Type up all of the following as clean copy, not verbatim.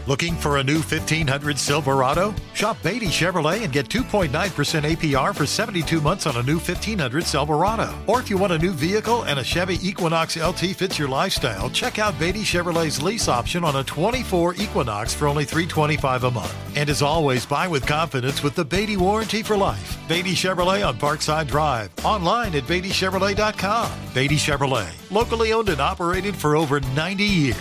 Looking for a new 1500 Silverado? Shop Beatty Chevrolet and get 2.9% APR for 72 months on a new 1500 Silverado. Or if you want a new vehicle and a Chevy Equinox LT fits your lifestyle, check out Beatty Chevrolet's lease option on a 24 Equinox for only $325 a month. And as always, buy with confidence with the Beatty Warranty for Life. Beatty Chevrolet on Parkside Drive. Online at BeattyChevrolet.com. Beatty Chevrolet, locally owned and operated for over 90 years.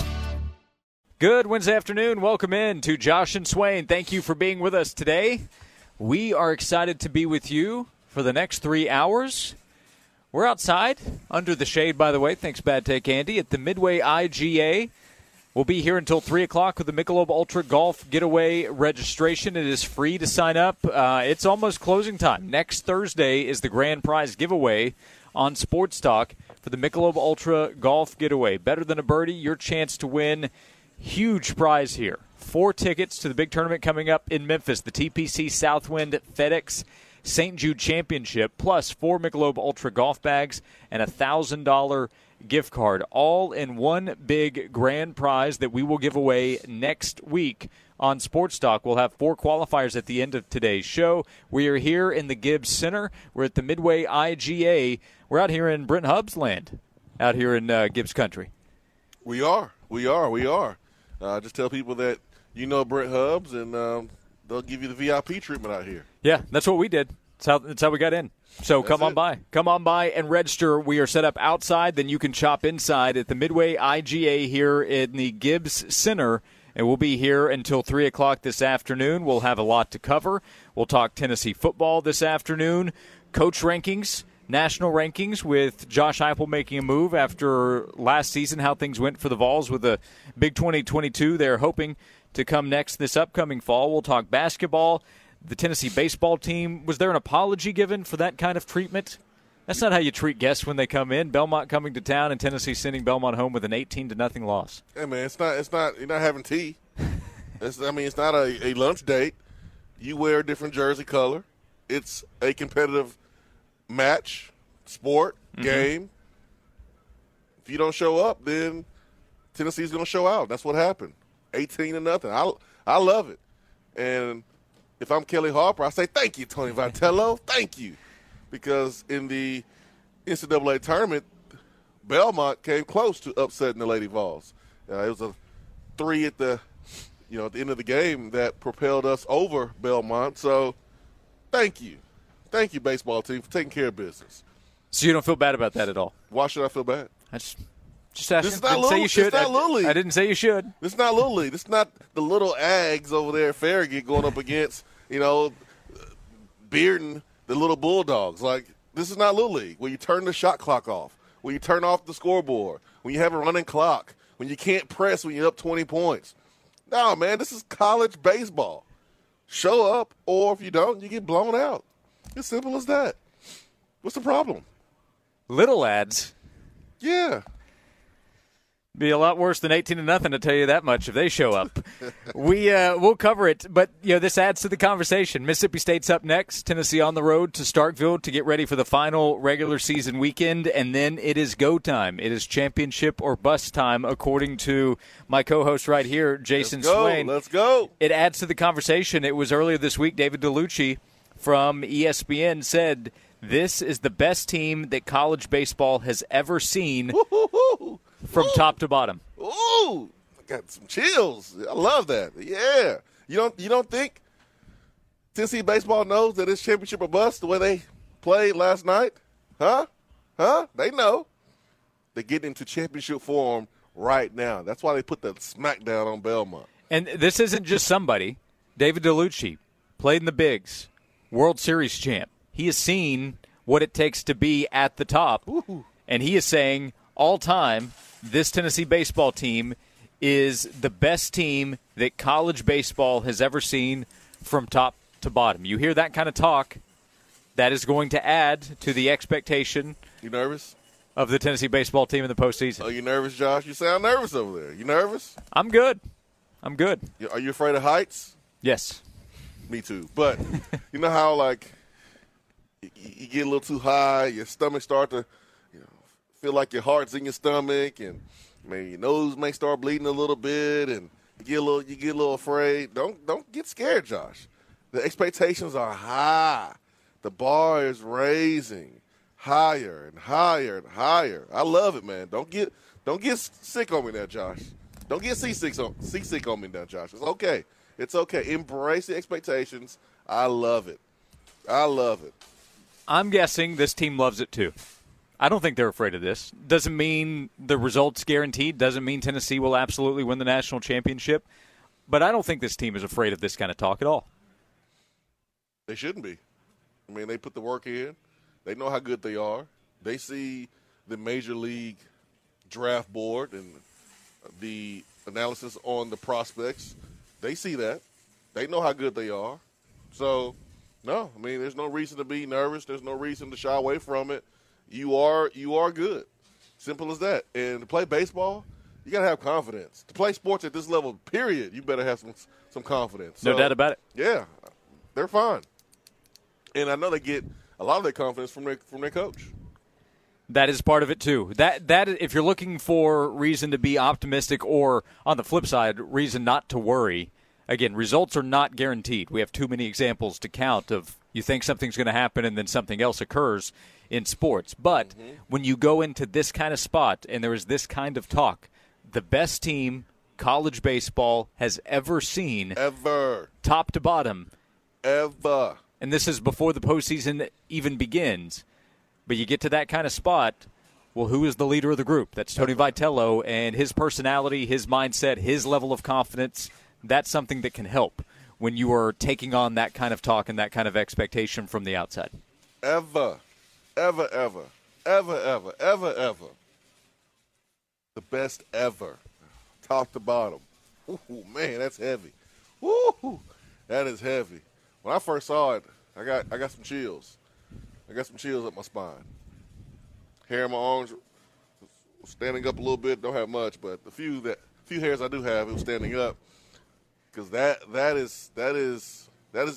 Good Wednesday afternoon. Welcome in to Josh and Swain. Thank you for being with us today. We are excited to be with you for the next 3 hours. We're outside, under the shade, by the way. Thanks, Bad Take Andy, at the Midway IGA. We'll be here until 3 o'clock with the Michelob Ultra Golf Getaway registration. It is free to sign up. It's almost closing time. Next Thursday is the grand prize giveaway on Sports Talk for the Michelob Ultra Golf Getaway. Better than a birdie, your chance to win. Huge prize here. 4 tickets to the big tournament coming up in Memphis, the TPC Southwind FedEx St. Jude Championship, plus 4 Michelob Ultra golf bags and a $1,000 gift card, all in one big grand prize that we will give away next week on Sports Talk. We'll have 4 qualifiers at the end of today's show. We are here in the Gibbs Center. We're at the Midway IGA. We're out here in Brent Hubbs land, out here in Gibbs country. We are. Just tell people that you know Brent Hubbs, and they'll give you the VIP treatment out here. Yeah, that's what we did. That's how we got in. So come on by. Come on by and register. We are set up outside. Then you can shop inside at the Midway IGA here in the Gibbs Center. And we'll be here until 3 o'clock this afternoon. We'll have a lot to cover. We'll talk Tennessee football this afternoon, coach rankings, national rankings with Josh Heupel making a move after last season, how things went for the Vols with the Big 2022. They're hoping to come next this upcoming fall. We'll talk basketball. The Tennessee baseball team, was there an apology given for that kind of treatment? That's not how you treat guests when they come in. Belmont coming to town and Tennessee sending Belmont home with an 18-0 loss. Hey, man, it's not. You're not having tea. It's not a lunch date. You wear a different jersey color. It's a competitive match, sport, game. If you don't show up, then Tennessee's going to show out. That's what happened. 18-0. I love it. And if I'm Kelly Harper, I say thank you, Tony Vitello. Thank you. Because in the NCAA tournament, Belmont came close to upsetting the Lady Vols. It was a 3 at the end of the game that propelled us over Belmont. So thank you. Thank you, baseball team, for taking care of business. So you don't feel bad about that at all? Why should I feel bad? Just asking. This is not Little League. It's not Little League. I didn't say you should. This is not Little League. This is not the little Ags over there at Farragut going up against, Bearden, the little Bulldogs. Like, this is not Little League, where you turn the shot clock off, where you turn off the scoreboard, when you have a running clock, when you can't press when you're up 20 points. No, man, this is college baseball. Show up, or if you don't, you get blown out. As simple as that. What's the problem? Little ads. Yeah. Be a lot worse than 18-0, to tell you that much, if they show up. We'll cover it, but this adds to the conversation. Mississippi State's up next. Tennessee on the road to Starkville to get ready for the final regular season weekend, and then it is go time. It is championship or bust time, according to my co-host right here, Jason Swain. Let's go. It adds to the conversation. It was earlier this week, David DeLucci from ESPN said, this is the best team that college baseball has ever seen. Woo-hoo-hoo. From top to bottom. Ooh, I got some chills. I love that. Yeah. You don't think Tennessee baseball knows that it's championship or bust the way they played last night? Huh? They know. They're getting into championship form right now. That's why they put the smackdown on Belmont. And this isn't just somebody. David DeLucci played in the bigs, World Series champ. He has seen what it takes to be at the top. Ooh. And he is saying all time, this Tennessee baseball team is the best team that college baseball has ever seen from top to bottom. You hear that kind of talk, that is going to add to the expectation. You nervous? Of the Tennessee baseball team in the postseason. Are you nervous, Josh? You sound nervous over there. You nervous? I'm good. Are you afraid of heights? Yes. Me too. But you know how, like, you get a little too high, your stomach start to feel like your heart's in your stomach, and maybe your nose may start bleeding a little bit, and You get a little afraid. Don't get scared, Josh. The expectations are high. The bar is raising higher and higher and higher. I love it, man. Don't get sick on me now, Josh. Don't get seasick on me now, Josh. It's okay. It's okay. Embrace the expectations. I love it. I love it. I'm guessing this team loves it too. I don't think they're afraid of this. Doesn't mean the result's guaranteed. Doesn't mean Tennessee will absolutely win the national championship. But I don't think this team is afraid of this kind of talk at all. They shouldn't be. I mean, they put the work in. They know how good they are. They see the Major League draft board and the analysis on the prospects. They see that. They know how good they are. So, no, I mean, there's no reason to be nervous. There's no reason to shy away from it. You are good. Simple as that. And to play baseball, you got to have confidence. To play sports at this level, period, you better have some confidence. No doubt about it. Yeah, they're fine. And I know they get a lot of their confidence from their coach. That is part of it too. That if you're looking for reason to be optimistic, or on the flip side, reason not to worry. Again, results are not guaranteed. We have too many examples to count of you think something's going to happen and then something else occurs in sports. But when you go into this kind of spot and there is this kind of talk, the best team college baseball has ever seen, ever, top to bottom, ever. And this is before the postseason even begins. But you get to that kind of spot, well, who is the leader of the group? That's Tony Vitello, and his personality, his mindset, his level of confidence, that's something that can help when you are taking on that kind of talk and that kind of expectation from the outside. Ever, ever, ever, ever, ever, ever, ever. The best ever. Top to bottom. Ooh, man, that's heavy. Woo, that is heavy. When I first saw it, I got some chills. I got some chills up my spine. Hair in my arms was standing up a little bit. Don't have much, but the few hairs I do have, it was standing up. Because that is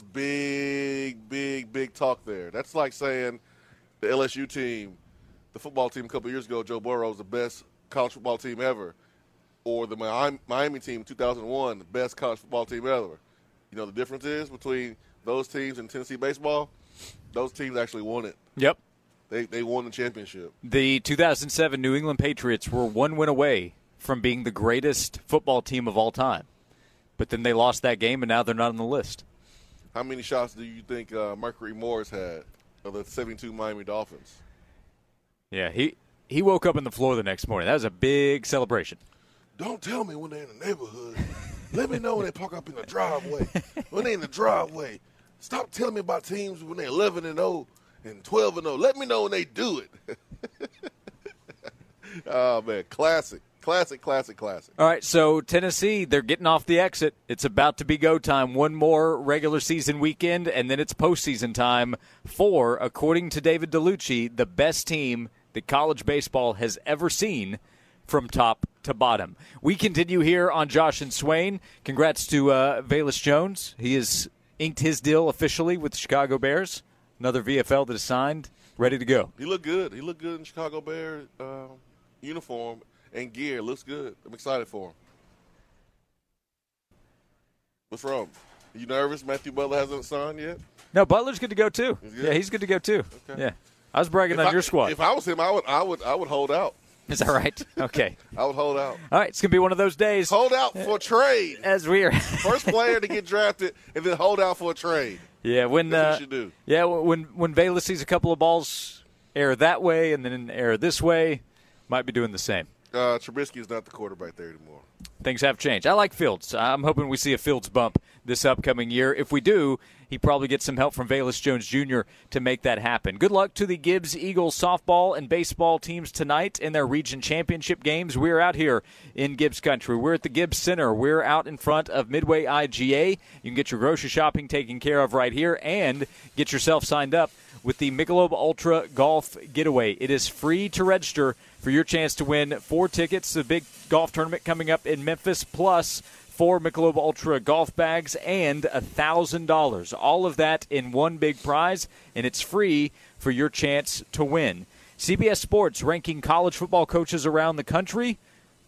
big talk there. That's like saying the LSU team, the football team a couple of years ago, Joe Burrow was the best college football team ever, or the Miami team in 2001, the best college football team ever. You know the difference is between those teams and Tennessee baseball? Those teams actually won it. Yep. They won the championship. The 2007 New England Patriots were one win away from being the greatest football team of all time. But then they lost that game, and now they're not on the list. How many shots do you think Mercury Morris had of the 72 Miami Dolphins? Yeah, he woke up on the floor the next morning. That was a big celebration. Don't tell me when they're in the neighborhood. Let me know when they park up in the driveway. When they're in the driveway. Stop telling me about teams when they're 11-0 and 12-0. Let me know when they do it. Oh, man, classic. Classic. All right, so Tennessee, they're getting off the exit. It's about to be go time. One more regular season weekend, and then it's postseason time for, according to David DeLucci, the best team that college baseball has ever seen from top to bottom. We continue here on Josh and Swain. Congrats to Velus Jones. He has inked his deal officially with the Chicago Bears. Another VFL that is signed, ready to go. He looked good. He looked good in Chicago Bears uniform and gear. Looks good. I'm excited for him. What's wrong? Are you nervous Matthew Butler hasn't signed yet? No, Butler's good to go too. Yeah, he's good to go too. Okay. Yeah, I was bragging on your squad. If I was him, I would hold out. Is that right? Okay. I would hold out. All right, it's going to be one of those days. Hold out for a trade. As we are. First player to get drafted and then hold out for a trade. Yeah, when that's what you should do. Yeah, when Velus sees a couple of balls air that way and then air this way, might be doing the same. Trubisky is not the quarterback there anymore. Things have changed. I like Fields. I'm hoping we see a Fields bump this upcoming year. If we do, he probably gets some help from Velus Jones Jr. to make that happen. Good luck to the Gibbs Eagles softball and baseball teams tonight in their region championship games. We're out here in Gibbs country. We're at the Gibbs Center. We're out in front of Midway IGA. You can get your grocery shopping taken care of right here and get yourself signed up with the Michelob Ultra Golf Getaway. It is free to register for your chance to win 4 tickets to the big golf tournament coming up in Memphis, plus 4 Michelob Ultra golf bags and $1,000. All of that in one big prize, and it's free for your chance to win. CBS Sports ranking college football coaches around the country.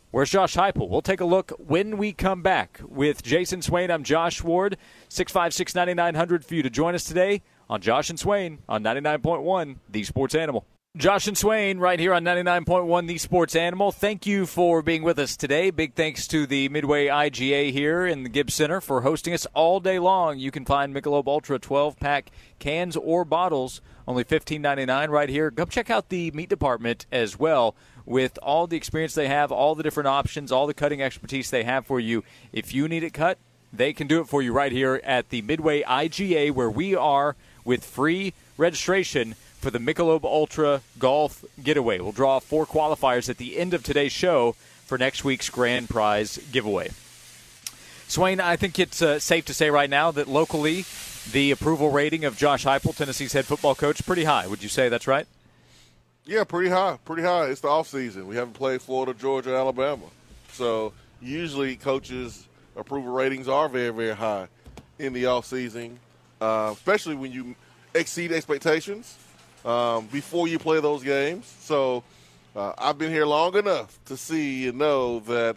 Where's Josh Heupel? We'll take a look when we come back. With Jason Swain, I'm Josh Ward, 656-9900 for you to join us today on Josh and Swain on 99.1, The Sports Animal. Josh and Swain right here on 99.1 The Sports Animal. Thank you for being with us today. Big thanks to the Midway IGA here in the Gibbs Center for hosting us all day long. You can find Michelob Ultra 12-pack cans or bottles, only $15.99 right here. Go check out the meat department as well with all the experience they have, all the different options, all the cutting expertise they have for you. If you need it cut, they can do it for you right here at the Midway IGA, where we are with free registration for the Michelob Ultra Golf Getaway. We'll draw 4 qualifiers at the end of today's show for next week's grand prize giveaway. Swain, I think it's safe to say right now that locally the approval rating of Josh Heupel, Tennessee's head football coach, pretty high. Would you say that's right? Yeah, pretty high. Pretty high. It's the offseason. We haven't played Florida, Georgia, Alabama. So usually coaches' approval ratings are very, very high in the offseason, especially when you exceed expectations before you play those games. So I've been here long enough to see and know that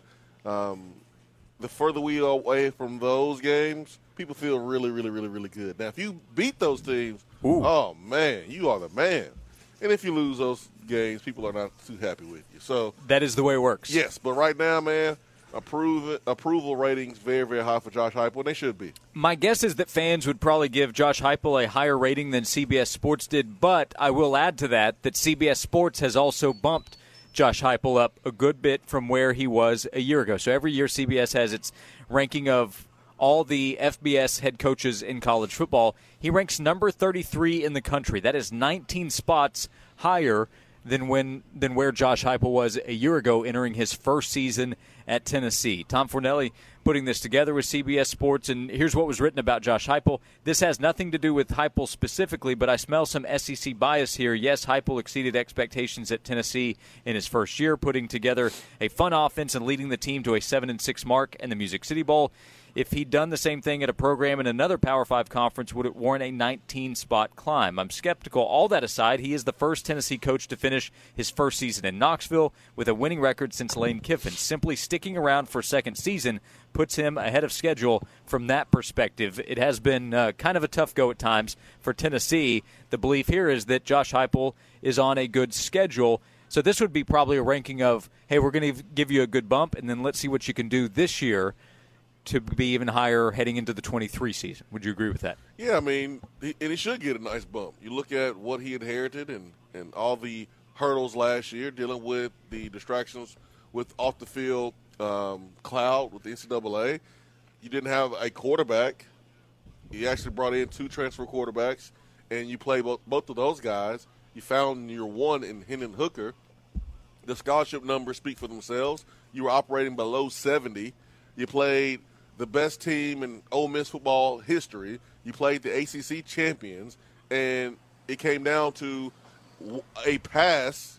the further we are away from those games, people feel really, really, really, really good. Now, if you beat those teams, oh, man, you are the man. And if you lose those games, people are not too happy with you. So that is the way it works. Yes, but right now, man, approval ratings very, very high for Josh Heupel, and they should be. My guess is that fans would probably give Josh Heupel a higher rating than CBS Sports did, but I will add to that CBS Sports has also bumped Josh Heupel up a good bit from where he was a year ago. So every year CBS has its ranking of all the FBS head coaches in college football. He ranks number 33 in the country. That is 19 spots higher than where Josh Heupel was a year ago, entering his first season at Tennessee. Tom Fornelli putting this together with CBS Sports, and here's what was written about Josh Heupel. This has nothing to do with Heupel specifically, but I smell some SEC bias here. Yes, Heupel exceeded expectations at Tennessee in his first year, putting together a fun offense and leading the team to a 7-6 mark in the Music City Bowl. If he'd done the same thing at a program in another Power 5 conference, would it warrant a 19-spot climb? I'm skeptical. All that aside, he is the first Tennessee coach to finish his first season in Knoxville with a winning record since Lane Kiffin. Simply sticking around for a second season puts him ahead of schedule from that perspective. It has been kind of a tough go at times for Tennessee. The belief here is that Josh Heupel is on a good schedule. So this would be probably a ranking of, hey, we're going to give you a good bump, and then let's see what you can do this year to be even higher heading into the 23 season. Would you agree with that? Yeah, I mean, he should get a nice bump. You look at what he inherited and all the hurdles last year, dealing with the distractions with off-the-field cloud with the NCAA. You didn't have a quarterback. You actually brought in 2 transfer quarterbacks, and you play both of those guys. You found your one in Hendon Hooker. The scholarship numbers speak for themselves. You were operating below 70. You played the best team in Ole Miss football history. You played the ACC champions, and it came down to a pass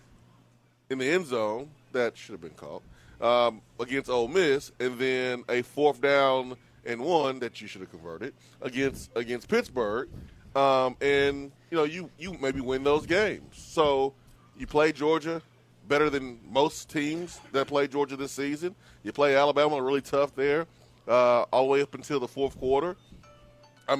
in the end zone that should have been called against Ole Miss, and then a 4th down and 1 that you should have converted against Pittsburgh, and you maybe win those games. So you play Georgia better than most teams that play Georgia this season. You play Alabama really tough there, all the way up until the 4th quarter. I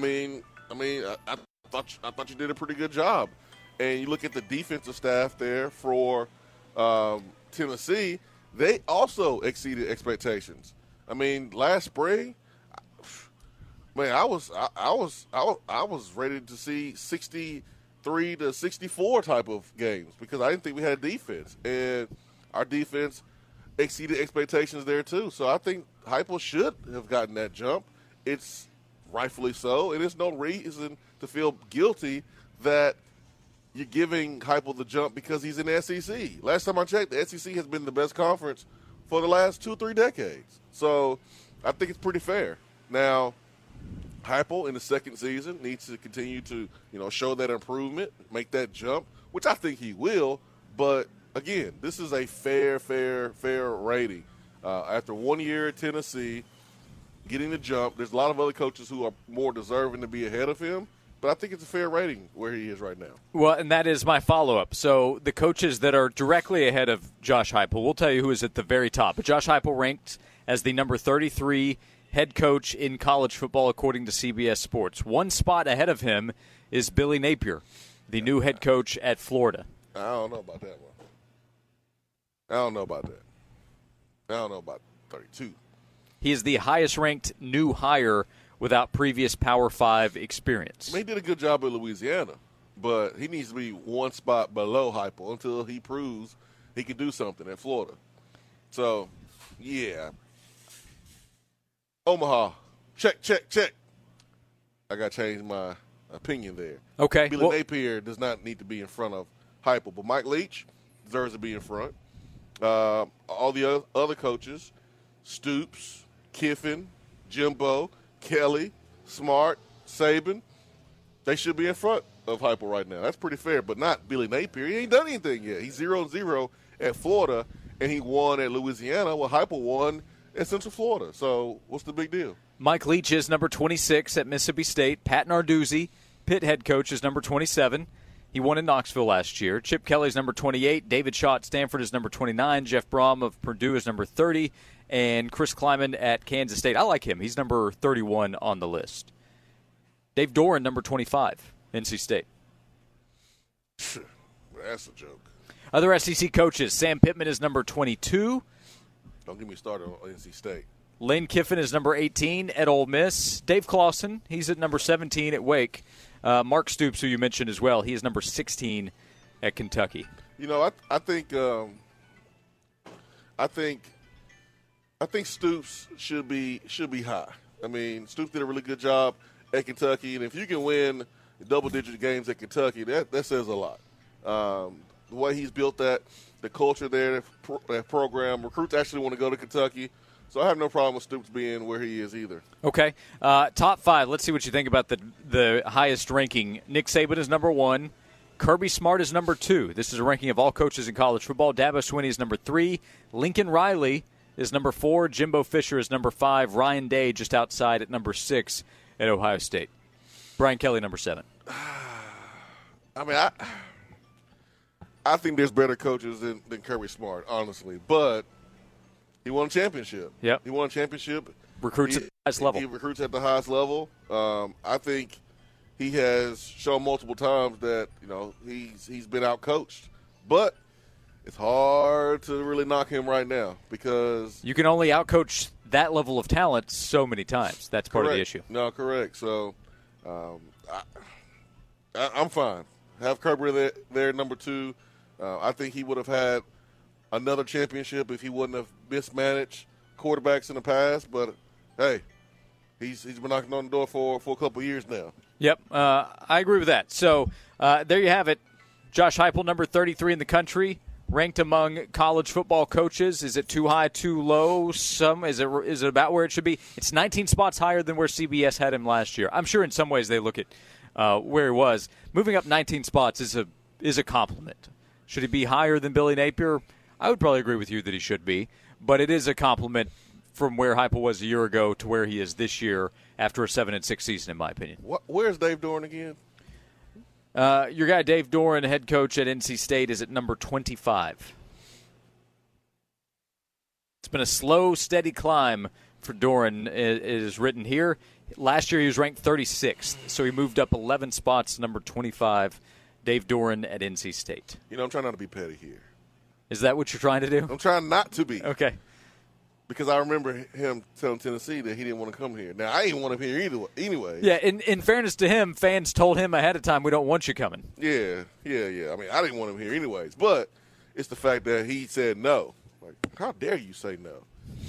thought you did a pretty good job. And you look at the defensive staff there for Tennessee, they also exceeded expectations. I mean, last spring, man, I was ready to see 63 to 64 type of games because I didn't think we had a defense, and our defense exceeded expectations there too. So I think Heupel should have gotten that jump. It's rightfully so, and there's no reason to feel guilty that you're giving Heupel the jump because he's in the SEC. Last time I checked, the SEC has been the best conference for the last 2-3 decades. So I think it's pretty fair. Now, Heupel in the second season needs to continue to, show that improvement, make that jump, which I think he will. But again, this is a fair rating. After 1 year at Tennessee, getting the jump, there's a lot of other coaches who are more deserving to be ahead of him. but I think it's a fair rating where he is right now. Well, and that is my follow-up. So the coaches that are directly ahead of Josh Heupel, we'll tell you who is at the very top. But Josh Heupel ranked as the number 33 head coach in college football according to CBS Sports. One spot ahead of him is Billy Napier, the new head coach at Florida. I don't know about that one. I don't know about that. I don't know about 32. He is the highest-ranked new hire without previous Power 5 experience. He did a good job at Louisiana, but he needs to be one spot below Heupel until he proves he can do something at Florida. So, yeah. Omaha, check. I got to change my opinion there. Okay. Billy Napier does not need to be in front of Heupel, but Mike Leach deserves to be in front. All the other coaches, Stoops, Kiffin, Jimbo, Kelly, Smart, Saban, they should be in front of Heupel right now. That's pretty fair, but not Billy Napier. He ain't done anything yet. He's 0-0 at Florida, and he won at Louisiana. Well, Heupel won at Central Florida. So what's the big deal? Mike Leach is number 26 at Mississippi State. Pat Narduzzi, Pitt head coach, is number 27. He won in Knoxville last year. Chip Kelly's number 28. David Shaw at Stanford is number 29. Jeff Brom of Purdue is number 30. And Chris Kleiman at Kansas State. I like him. He's number 31 on the list. Dave Doran, number 25, NC State. That's a joke. Other SEC coaches. Sam Pittman is number 22. Don't get me started on NC State. Lane Kiffin is number 18 at Ole Miss. Dave Clawson, he's at number 17 at Wake. Mark Stoops, who you mentioned as well, he is number 16 at Kentucky. You know, I think Stoops should be high. I mean, Stoops did a really good job at Kentucky, and if you can win double-digit games at Kentucky, that says a lot. The way he's built that, the culture there, that program, recruits actually want to go to Kentucky. So I have no problem with Stoops being where he is either. Okay. Top five. Let's see what you think about the highest ranking. Nick Saban is number 1. Kirby Smart is number 2. This is a ranking of all coaches in college football. Dabo Swinney is number 3. Lincoln Riley is number 4. Jimbo Fisher is number 5. Ryan Day just outside at number 6 at Ohio State. Brian Kelly, number 7. I mean, I think there's better coaches than Kirby Smart, honestly. But he won a championship. Yep. He won a championship. Recruits at the highest level. He recruits at the highest level. I think he has shown multiple times that, you know, he's been out-coached. But it's hard to really knock him right now because you can only outcoach that level of talent so many times. That's part of the issue. No, correct. So I'm fine. Have Kirby there number 2. I think he would have had another championship if he wouldn't have mismanaged quarterbacks in the past. But, hey, he's been knocking on the door for a couple of years now. Yep, I agree with that. So there you have it. Josh Heupel, number 33 in the country, ranked among college football coaches. Is it too high, too low? Is it about where it should be? It's 19 spots higher than where CBS had him last year. I'm sure in some ways they look at where he was. Moving up 19 spots is a compliment. Should he be higher than Billy Napier? I would probably agree with you that he should be, but it is a compliment from where Heupel was a year ago to where he is this year after a 7-6 season, in my opinion. Where's Dave Doran again? Your guy Dave Doran, head coach at NC State, is at number 25. It's been a slow, steady climb for Doran. It is written here. Last year he was ranked 36th, so he moved up 11 spots, number 25. Dave Doran at NC State. You know, I'm trying not to be petty here. Is that what you're trying to do? I'm trying not to be. Okay. Because I remember him telling Tennessee that he didn't want to come here. Now, I didn't want him here either anyway. Yeah, in fairness to him, fans told him ahead of time, we don't want you coming. Yeah. I mean, I didn't want him here anyways. But it's the fact that he said no. Like, how dare you say no?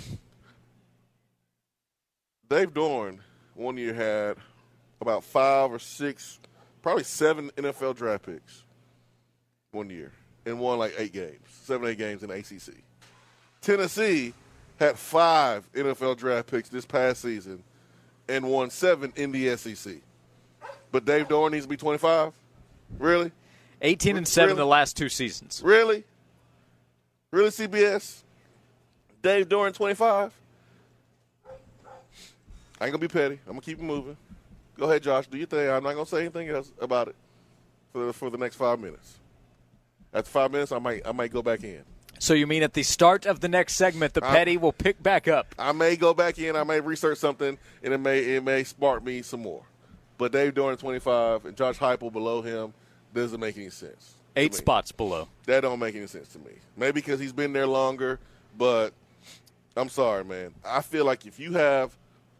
Dave Doran one year had about 5 or 6, probably 7 NFL draft picks one year and won like 8 games, 7 or 8 games in the ACC. Tennessee had 5 NFL draft picks this past season and won 7 in the SEC. But Dave Doran needs to be 25? Really? 18 and 7 the last 2 seasons. Really? Really, CBS? Dave Doran 25? I ain't going to be petty. I'm going to keep it moving. Go ahead, Josh. Do your thing. I'm not going to say anything else about it for the next 5 minutes. After 5 minutes, I might go back in. So you mean at the start of the next segment, the petty will pick back up? I may go back in. I may research something, and it may spark me some more. But Dave Doeren 25 and Josh Heupel below him doesn't make any sense. 8 spots below. That don't make any sense to me. Maybe because he's been there longer, but I'm sorry, man. I feel like if you have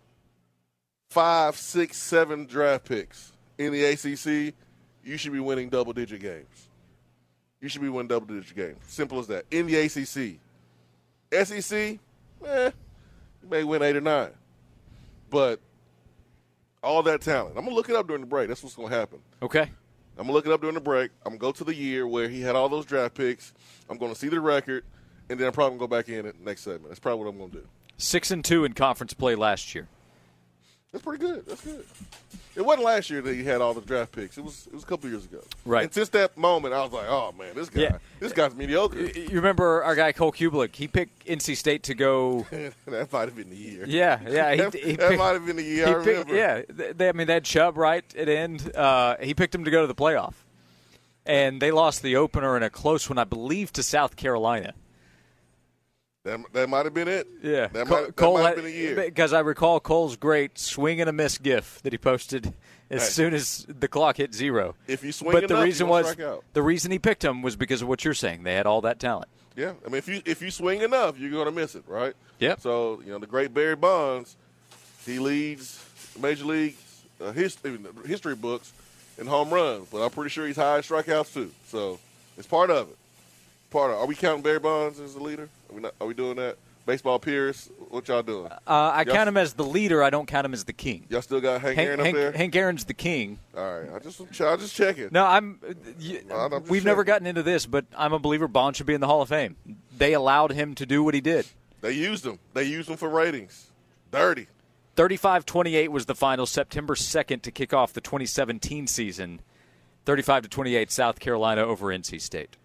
5, 6, 7 draft picks in the ACC, you should be winning double-digit games. You should be winning double-digit games. Simple as that. In the ACC. SEC, you may win 8 or 9. But all that talent. I'm going to look it up during the break. That's what's going to happen. Okay. I'm going to look it up during the break. I'm going to go to the year where he had all those draft picks. I'm going to see the record, and then I'm probably going to go back in at the next segment. That's probably what I'm going to do. 6-2 in conference play last year. That's pretty good. That's good. It wasn't last year that he had all the draft picks. It was a couple years ago. Right. And since that moment, I was like, oh, man, this guy's mediocre. You remember our guy Cole Kubelik? He picked NC State to go. That might have been the year. Yeah. That might have been the year. I remember. They had Chubb right at end. He picked him to go to the playoff. And they lost the opener in a close one, I believe, to South Carolina. That might have been it. Yeah. That might have been a year. Because I recall Cole's great swing and a miss gif that he posted as soon as the clock hit 0. If you swing enough, the reason he picked him was because of what you're saying. They had all that talent. Yeah. I mean, if you swing enough, you're going to miss it, right? Yep. So, the great Barry Bonds, he leads Major League history books in home runs, but I'm pretty sure he's high in strikeouts too. So it's part of it. Are we counting Barry Bonds as the leader? Are we doing that? Baseball Pierce, what y'all doing? I count him as the leader. I don't count him as the king. Y'all still got Hank Aaron up there? Hank Aaron's the king. All right, I just checking. No, we've never gotten into this, but I'm a believer Bond should be in the Hall of Fame. They allowed him to do what he did. They used him. They used him for ratings. Dirty. 35-28 was the final, September 2nd to kick off the 2017 season. 35-28, South Carolina over NC State.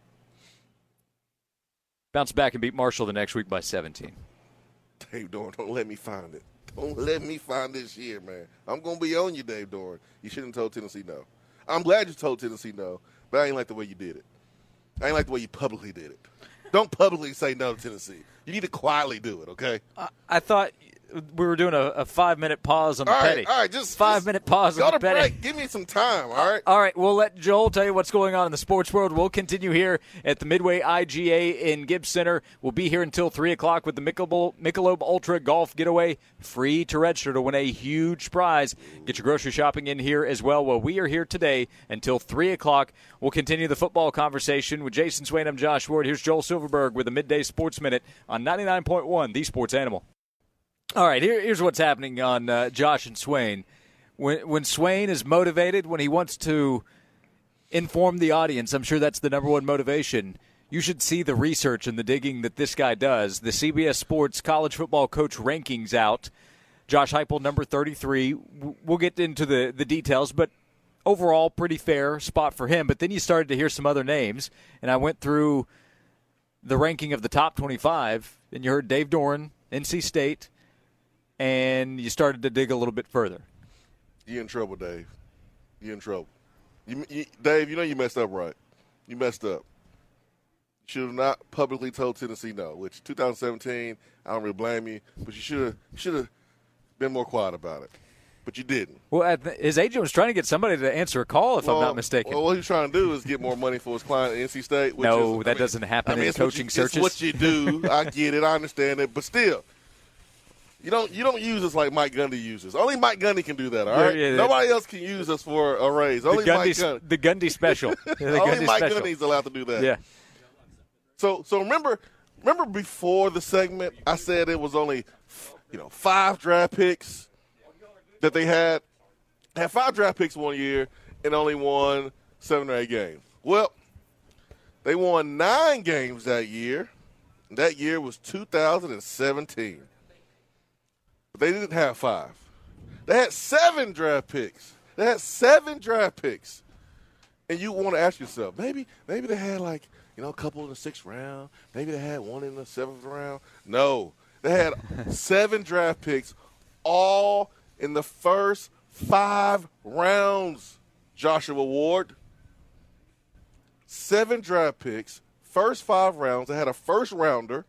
Bounce back and beat Marshall the next week by 17. Dave Doeren, don't let me find it. Don't let me find this year, man. I'm going to be on you, Dave Doeren. You shouldn't have told Tennessee no. I'm glad you told Tennessee no, but I ain't like the way you did it. I ain't like the way you publicly did it. Don't publicly say no to Tennessee. You need to quietly do it, okay? I thought we were doing a 5-minute pause on the petty. All right, just 5-minute pause on the petty. Break. Give me some time, all right? All right, we'll let Joel tell you what's going on in the sports world. We'll continue here at the Midway IGA in Gibbs Center. We'll be here until 3 o'clock with the Michelob Ultra Golf Getaway. Free to register to win a huge prize. Get your grocery shopping in here as well. Well, we are here today until 3 o'clock. We'll continue the football conversation with Jason Swain. I'm Josh Ward. Here's Joel Silverberg with the Midday Sports Minute on 99.1, The Sports Animal. All right, here's what's happening on Josh and Swain. When Swain is motivated, when he wants to inform the audience, I'm sure that's the number one motivation. You should see the research and the digging that this guy does. The CBS Sports College Football Coach rankings out. Josh Heupel, number 33. We'll get into the details, but overall, pretty fair spot for him. But then you started to hear some other names, and I went through the ranking of the top 25, and you heard Dave Doeren, NC State, and you started to dig a little bit further. You're in trouble, Dave. You're in trouble. Dave, you messed up, right? You messed up. You should have not publicly told Tennessee no, which 2017, I don't really blame you, but you should have been more quiet about it. But you didn't. Well, his agent was trying to get somebody to answer a call, if I'm not mistaken. Well, what he's trying to do is get more money for his client at NC State. That doesn't happen in coaching searches. It's what you do. I get it. I understand it. But still, you don't use us like Mike Gundy uses. Only Mike Gundy can do that, all right? Yeah. Nobody else can use us for a raise. Only Mike Gundy. The Gundy special. Only Mike Gundy's allowed to do that. Yeah. So remember before the segment, I said it was only 5 draft picks that they had. They had 5 draft picks one year and only won 7 or 8 games. Well, they won 9 games that year. That year was 2017. But they didn't have 5. They had 7 draft picks. And you want to ask yourself, maybe they had a couple in the 6th round. Maybe they had one in the 7th round. No. They had 7 draft picks, all in the first 5 rounds, Joshua Ward. 7 draft picks, first 5 rounds. They had a first rounder,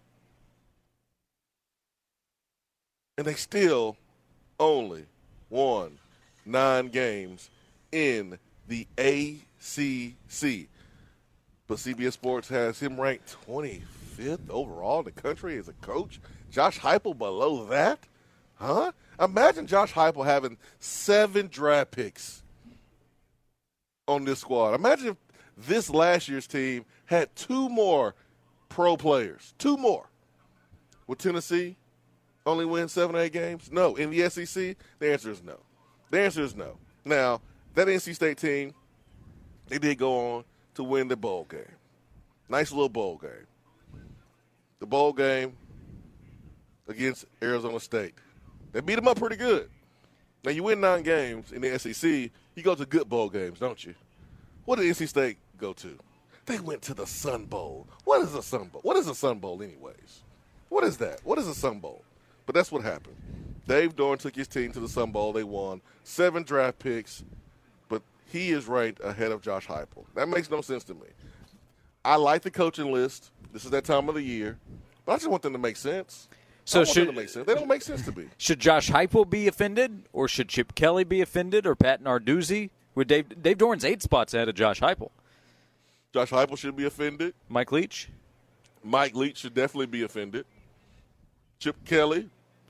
and they still only won 9 games in the ACC. But CBS Sports has him ranked 25th overall in the country as a coach. Josh Heupel below that? Huh? Imagine Josh Heupel having 7 draft picks on this squad. Imagine if this last year's team had 2 more pro players. 2 more. Would Tennessee only win 7 or 8 games? No. In the SEC, the answer is no. The answer is no. Now, that NC State team, they did go on to win the bowl game. Nice little bowl game. The bowl game against Arizona State. They beat them up pretty good. Now, you win 9 games in the SEC, you go to good bowl games, don't you? What did NC State go to? They went to the Sun Bowl. What is a Sun Bowl? What is a Sun Bowl anyways? What is that? What is a Sun Bowl? But that's what happened. Dave Doeren took his team to the Sun Bowl. They won 7 draft picks, but he is ranked ahead of Josh Heupel. That makes no sense to me. I like the coaching list. This is that time of the year. But I just want them to make sense. So them to make sense. They don't make sense to me. Should Josh Heupel be offended, or should Chip Kelly be offended, or Pat Narduzzi? With Dave Doeren's 8 spots ahead of Josh Heupel. Josh Heupel should be offended. Mike Leach? Mike Leach should definitely be offended. Chip Kelly?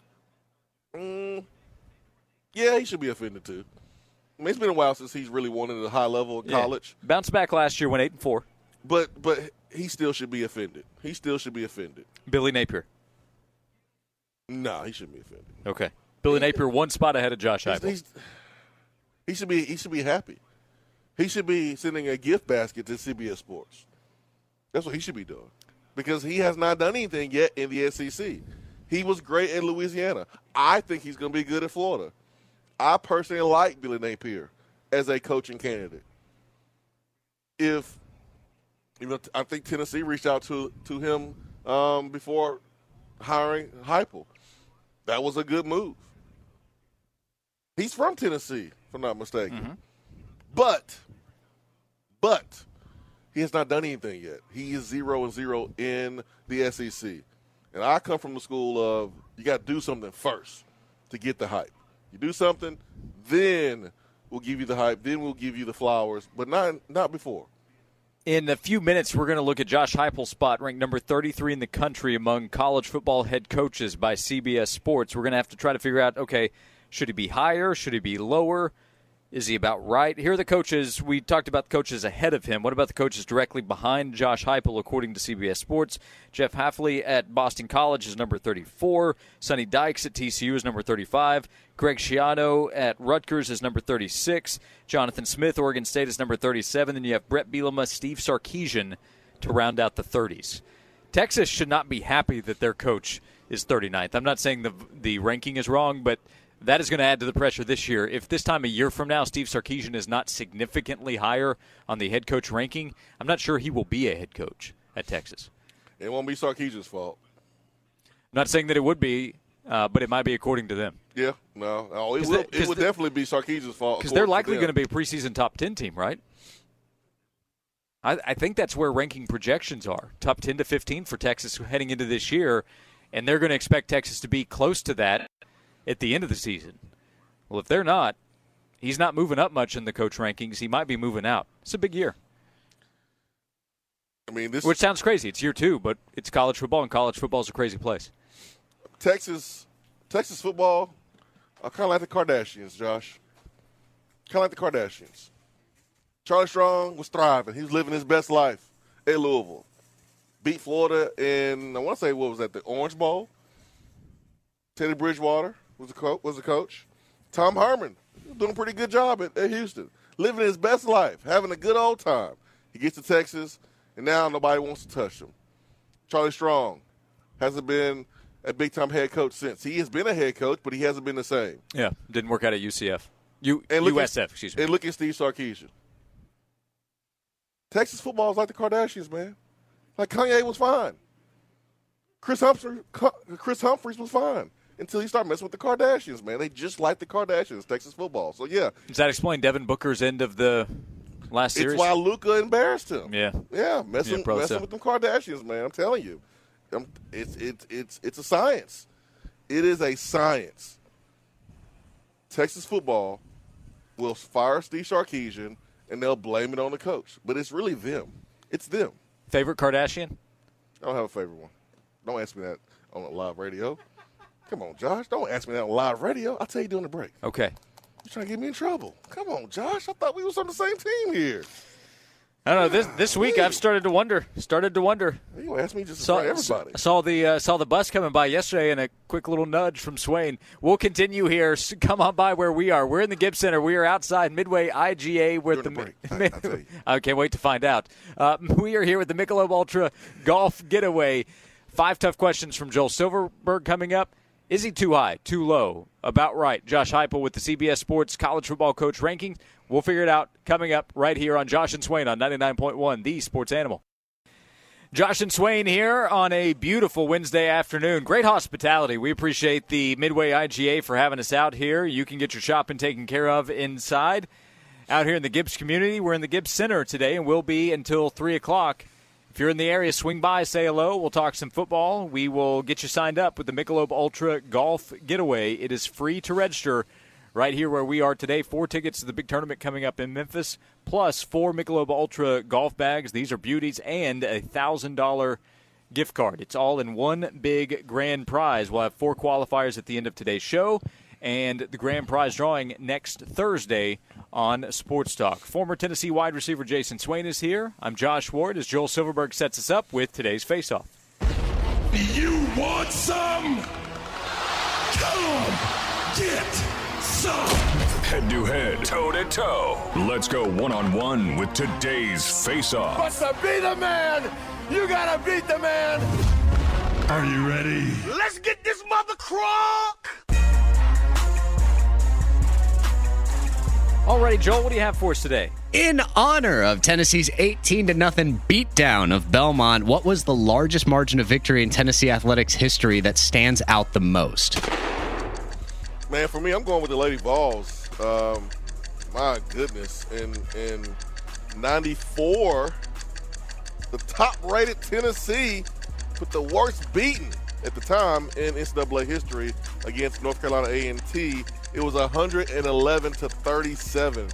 Yeah, he should be offended too. I mean, it's been a while since he's really won at a high level in college. Bounced back last year, went 8-4. But he still should be offended. He still should be offended. Billy Napier? No, he shouldn't be offended. Okay. Billy Napier 1 spot ahead of Josh Heupel. He should be happy. He should be sending a gift basket to CBS Sports. That's what he should be doing. Because he has not done anything yet in the SEC. He was great in Louisiana. I think he's going to be good at Florida. I personally like Billy Napier as a coaching candidate. I think Tennessee reached out to him before hiring Heupel. That was a good move. He's from Tennessee, if I'm not mistaken. Mm-hmm. But he has not done anything yet. He is 0-0 in the SEC. And I come from the school of you got to do something first to get the hype. You do something, then we'll give you the hype, then we'll give you the flowers, but not before. In a few minutes, we're going to look at Josh Heupel's spot, ranked number 33 in the country among college football head coaches by CBS Sports. We're going to have to try to figure out, okay, should he be higher? Should he be lower? Is he about right? Here are the coaches. We talked about the coaches ahead of him. What about the coaches directly behind Josh Heupel, according to CBS Sports? Jeff Hafley at Boston College is number 34. Sonny Dykes at TCU is number 35. Greg Schiano at Rutgers is number 36. Jonathan Smith, Oregon State, is number 37. Then you have Brett Bielema, Steve Sarkisian to round out the 30s. Texas should not be happy that their coach is 39th. I'm not saying the ranking is wrong, but that is going to add to the pressure this year. If this time a year from now Steve Sarkisian is not significantly higher on the head coach ranking, I'm not sure he will be a head coach at Texas. It won't be Sarkisian's fault. I'm not saying that it would be, but it might be according to them. Yeah, no. It would definitely be Sarkisian's fault. Because they're likely going to be a preseason top 10 team, right? I think that's where ranking projections are, top 10 to 15 for Texas heading into this year, and they're going to expect Texas to be close to that at the end of the season. Well, if they're not, he's not moving up much in the coach rankings. He might be moving out. It's a big year. I mean, which sounds crazy. It's year 2, but it's college football, and college football is a crazy place. Texas football, kind of like the Kardashians, Josh. Kind of like the Kardashians. Charlie Strong was thriving. He was living his best life at Louisville. Beat Florida in, I want to say, what was that, the Orange Bowl? Teddy Bridgewater was the coach. Tom Herman doing a pretty good job at Houston. Living his best life, having a good old time. He gets to Texas, and now nobody wants to touch him. Charlie Strong hasn't been a big-time head coach since. He has been a head coach, but he hasn't been the same. Yeah, didn't work out at USF, excuse me. And look at Steve Sarkisian. Texas football is like the Kardashians, man. Like Kanye was fine. Chris Humphries was fine. until you start messing with the Kardashians, man. They just like the Kardashians, Texas football. So, yeah. Does that explain Devin Booker's end of the last series? It's why Luka embarrassed him. Yeah. Yeah, messing with them Kardashians, man. I'm telling you. It's a science. It is a science. Texas football will fire Steve Sarkisian, and they'll blame it on the coach. But it's really them. It's them. Favorite Kardashian? I don't have a favorite one. Don't ask me that on a live radio. Come on, Josh. Don't ask me that on live radio. I'll tell you during the break. Okay. You're trying to get me in trouble. Come on, Josh. I thought we was on the same team here. I don't know. This week I've started to wonder. You ask me just in front of everybody. Saw the bus coming by yesterday, and a quick little nudge from Swain. We'll continue here. Come on by where we are. We're in the Gibbs Center. We are outside Midway IGA with I can't wait to find out. We are here with the Michelob Ultra Golf Getaway. 5 tough questions from Joel Silverberg coming up. Is he too high, too low? About right. Josh Heupel with the CBS Sports College Football Coach rankings. We'll figure it out coming up right here on Josh and Swain on 99.1, the Sports Animal. Josh and Swain here on a beautiful Wednesday afternoon. Great hospitality. We appreciate the Midway IGA for having us out here. You can get your shopping taken care of inside. Out here in the Gibbs community, we're in the Gibbs Center today, and we'll be until 3 o'clock. If you're in the area, swing by, say hello. We'll talk some football. We will get you signed up with the Michelob Ultra Golf Getaway. It is free to register right here where we are today. 4 tickets to the big tournament coming up in Memphis, plus 4 Michelob Ultra golf bags. These are beauties, and a $1,000 gift card. It's all in one big grand prize. We'll have 4 qualifiers at the end of today's show, and the grand prize drawing next Thursday on Sports Talk. Former Tennessee wide receiver Jason Swain is here. I'm Josh Ward as Joel Silverberg sets us up with today's face-off. You want some? Come get some. Head-to-head, toe-to-toe. Let's go one-on-one with today's face-off. But to be the man, you gotta beat the man. Are you ready? Let's get this mother crock. All right, Joel, what do you have for us today? In honor of Tennessee's 18-0 beatdown of Belmont, what was the largest margin of victory in Tennessee athletics history that stands out the most? Man, for me, I'm going with the Lady Vols. My goodness. In 94, the top-rated Tennessee put the worst beating at the time in NCAA history against North Carolina A&T. It was 111-37,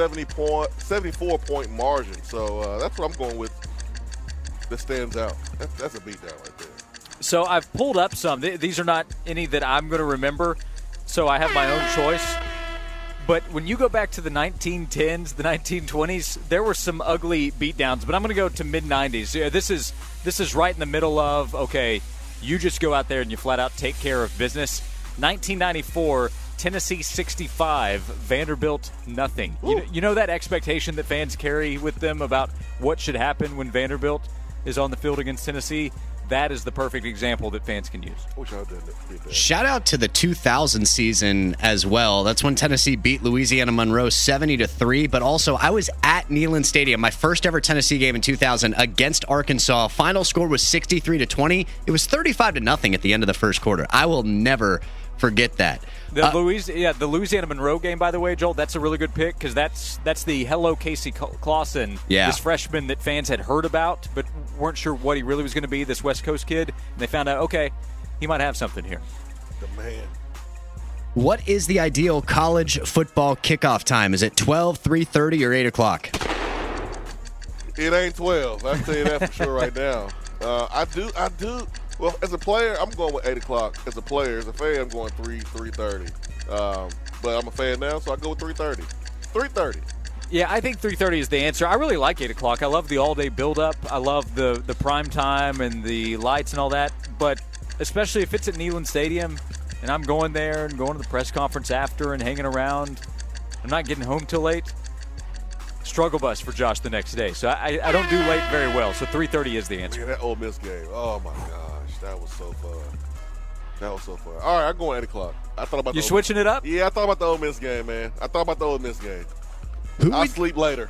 74-point margin. So that's what I'm going with that stands out. That's a beatdown right there. So I've pulled up some. These are not any that I'm going to remember, so I have my own choice. But when you go back to the 1910s, the 1920s, there were some ugly beatdowns. But I'm going to go to mid-90s. Yeah, this is right in the middle of, okay, you just go out there and you flat out take care of business. 1994, Tennessee 65, Vanderbilt nothing. You know that expectation that fans carry with them about what should happen when Vanderbilt is on the field against Tennessee? That is the perfect example that fans can use. Shout out to the 2000 season as well. That's when Tennessee beat Louisiana Monroe 70-3. But also, I was at Neyland Stadium, my first ever Tennessee game in 2000 against Arkansas. Final score was 63-20. It was 35-0 at the end of the first quarter. I will never forget that. The Louisiana Monroe game, by the way, Joel, that's a really good pick because that's the Hello Casey Clausen, this freshman that fans had heard about but weren't sure what he really was going to be, this West Coast kid. And they found out, okay, he might have something here. The man. What is the ideal college football kickoff time? Is it 12, 3:30, or 8 o'clock? It ain't 12. I'll tell you that for sure right now. I do. Well, as a player, I'm going with 8 o'clock. As a player, as a fan, I'm going 3:30. But I'm a fan now, so I go with 3:30. 3:30. Yeah, I think 3:30 is the answer. I really like 8 o'clock. I love the all-day build-up. I love the prime time and the lights and all that. But especially if it's at Neyland Stadium and I'm going there and going to the press conference after and hanging around, I'm not getting home till late. Struggle bus for Josh the next day. So I don't do late very well. So 3:30 is the answer. Man, that Ole Miss game. Oh, my gosh. That was so fun. All right, I'm going 8 o'clock. I thought about you switching it up? Yeah, I thought about the Ole Miss game, man. I'll sleep later.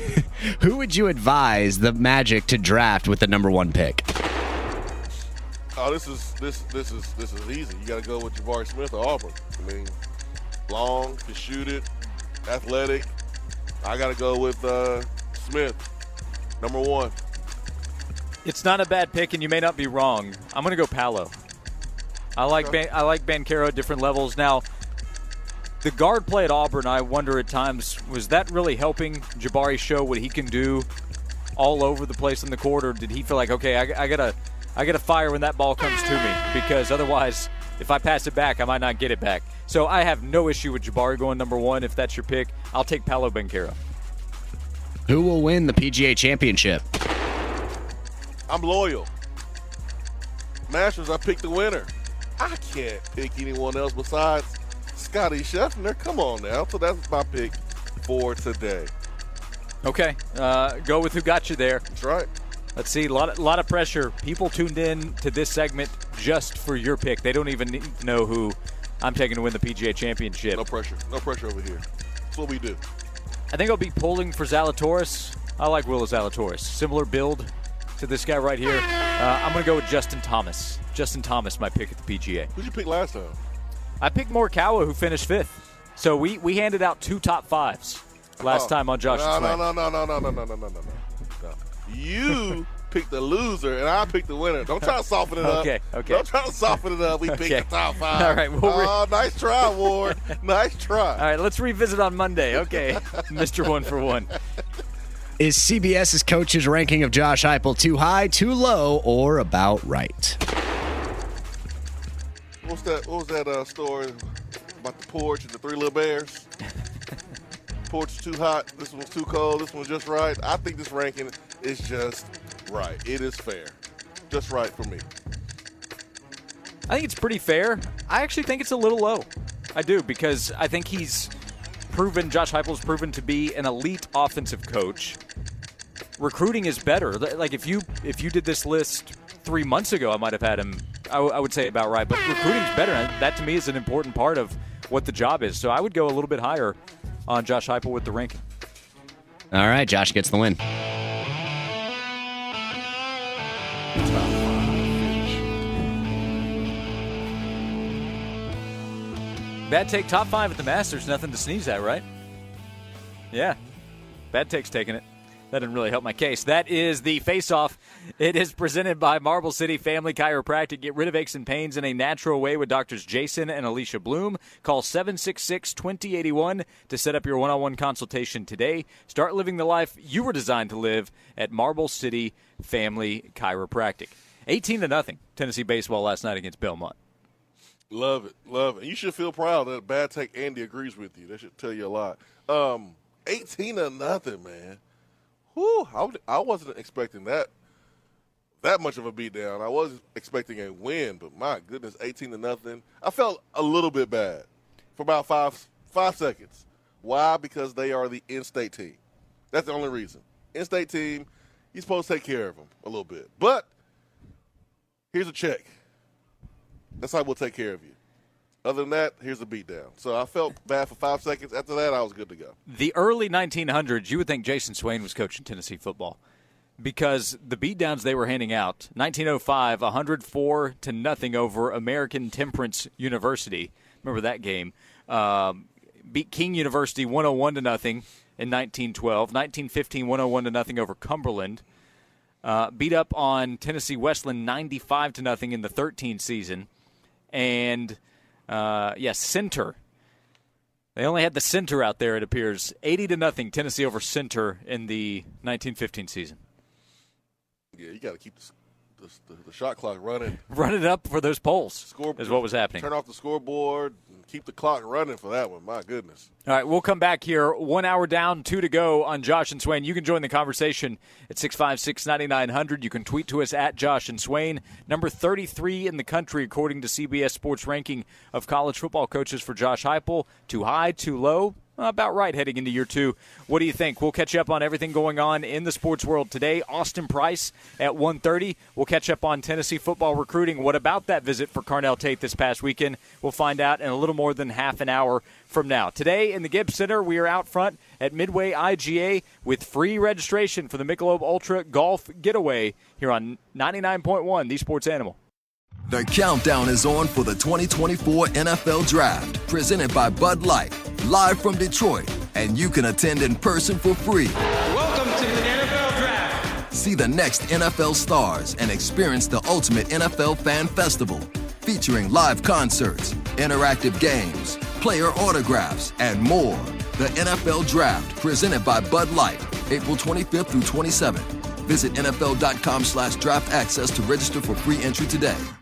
Who would you advise the Magic to draft with the number 1 pick? Oh, this is easy. You got to go with Jabari Smith or Auburn. I mean, long, can shoot it, athletic. I got to go with Smith, number 1. It's not a bad pick, and you may not be wrong. I'm going to go Paolo. I like Banchero at different levels. Now, the guard play at Auburn, I wonder at times, was that really helping Jabari show what he can do all over the place in the court, or did he feel like, okay, I gotta fire when that ball comes to me, because otherwise, if I pass it back, I might not get it back. So I have no issue with Jabari going number 1 if that's your pick. I'll take Paolo Banchero. Who will win the PGA Championship? I'm loyal. Masters, I picked the winner. I can't pick anyone else besides Scotty Scheffler. Come on now. So that's my pick for today. Okay. Go with who got you there. That's right. Let's see. A lot of pressure. People tuned in to this segment just for your pick. They don't even need to know who I'm taking to win the PGA Championship. No pressure. No pressure over here. That's what we do. I think I'll be pulling for Zalatoris. I like Will Zalatoris. Similar build to this guy right here. I'm going to go with Justin Thomas. Justin Thomas, my pick at the PGA. Who'd you pick last time? I picked Morikawa, who finished 5th. So we handed out 2 top 5s last time on Josh and Swain. No. You picked the loser, and I picked the winner. Don't try to soften it up. Okay. Don't try to soften it up. We picked the top 5. All right. Nice try, Ward. Nice try. All right, let's revisit on Monday. Okay, Mr. 1 for 1. Is CBS's coaches' ranking of Josh Heupel too high, too low, or about right? What was that story about the porch and the 3 little bears? Porch is too hot. This one's too cold. This one's just right. I think this ranking is just right. It is fair. Just right for me. I think it's pretty fair. I actually think it's a little low. I do, because I think Josh Heupel's proven to be an elite offensive coach. Recruiting is better. Like if you did this list 3 months ago, I might have had him, I would say about right. But recruiting's better. And that to me is an important part of what the job is. So I would go a little bit higher on Josh Heupel with the ranking. All right, Josh gets the win. Bad take, top 5 at the Masters. Nothing to sneeze at, right? Yeah. Bad take's taking it. That didn't really help my case. That is the Face-Off. It is presented by Marble City Family Chiropractic. Get rid of aches and pains in a natural way with Doctors Jason and Alicia Bloom. Call 766-2081 to set up your one-on-one consultation today. Start living the life you were designed to live at Marble City Family Chiropractic. 18-0 Tennessee baseball last night against Belmont. Love it. Love it. You should feel proud that Bad Take Andy agrees with you. That should tell you a lot. 18-0, man. Whew, I wasn't expecting that much of a beatdown. I was expecting a win, but my goodness, 18-0. I felt a little bit bad for about five seconds. Why? Because they are the in-state team. That's the only reason. In-state team, you're supposed to take care of them a little bit. But here's a check. That's how we'll take care of you. Other than that, here's a beatdown. So I felt bad for 5 seconds. After that, I was good to go. The early 1900s, you would think Jason Swain was coaching Tennessee football because the beatdowns they were handing out. 1905, 104-0 over American Temperance University. Remember that game? Beat King University 101-0 in 1912. 1915, 101-0 over Cumberland. Beat up on Tennessee Westland 95-0 in the 13th season. And Center. They only had the Center out there, it appears. 80-0 Tennessee over Center in the 1915 season. Yeah, you got to keep the shot clock running. Run it up for those polls is what was happening. Turn off the scoreboard and keep the clock running for that one. My goodness. All right, we'll come back here. 1 hour down, 2 to go on Josh and Swain. You can join the conversation at 656-9900. You can tweet to us at Josh and Swain. Number 33 in the country, according to CBS Sports ranking of college football coaches for Josh Heupel. Too high, too low? About right heading into year 2. What do you think? We'll catch up on everything going on in the sports world today. Austin Price at 1:30. We'll catch up on Tennessee football recruiting. What about that visit for Carnell Tate this past weekend? We'll find out in a little more than half an hour from now. Today in the Gibbs Center, we are out front at Midway IGA with free registration for the Michelob Ultra Golf Getaway here on 99.1, The Sports Animal. The countdown is on for the 2024 NFL Draft, presented by Bud Light, live from Detroit, and you can attend in person for free. Welcome to the NFL Draft. See the next NFL stars and experience the ultimate NFL fan festival, featuring live concerts, interactive games, player autographs, and more. The NFL Draft, presented by Bud Light, April 25th through 27th. Visit NFL.com/draft access to register for free entry today.